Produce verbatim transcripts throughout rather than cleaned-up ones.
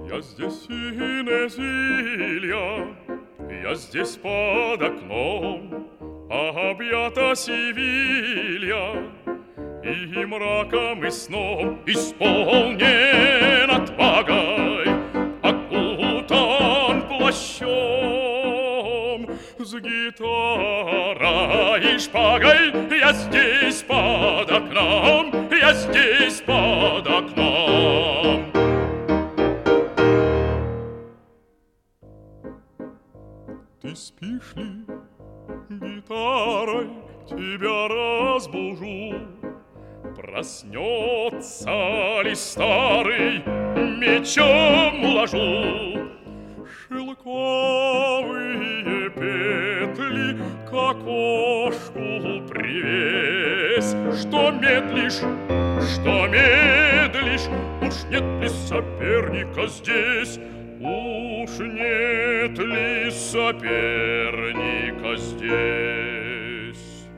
Я здесь Инезилья, я здесь под окном, объята Севилья, и мраком и сном исполнен отвагой, окутан плащом с гитарой и шпагой. Я здесь под окном, я здесь под окном. Ты спишь ли, гитарой тебя разбужу? Проснется ли старый, мечом ложу? Шелковые петли к окошку привесь. Что медлишь, что медлишь? Уж нет ли соперника здесь? Уж нет ли соперника здесь?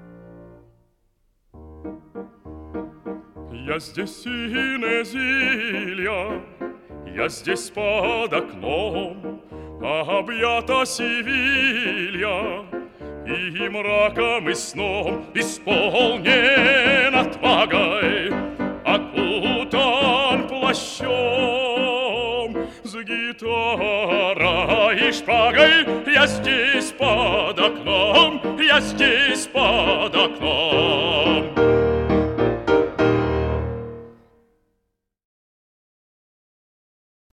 Я здесь Инезилья, я здесь под окном, объята Севилья, и мраком и сном исполнен отвагой, окутан плащом с гитарой и шпагой. Я здесь под окном, я здесь под окном.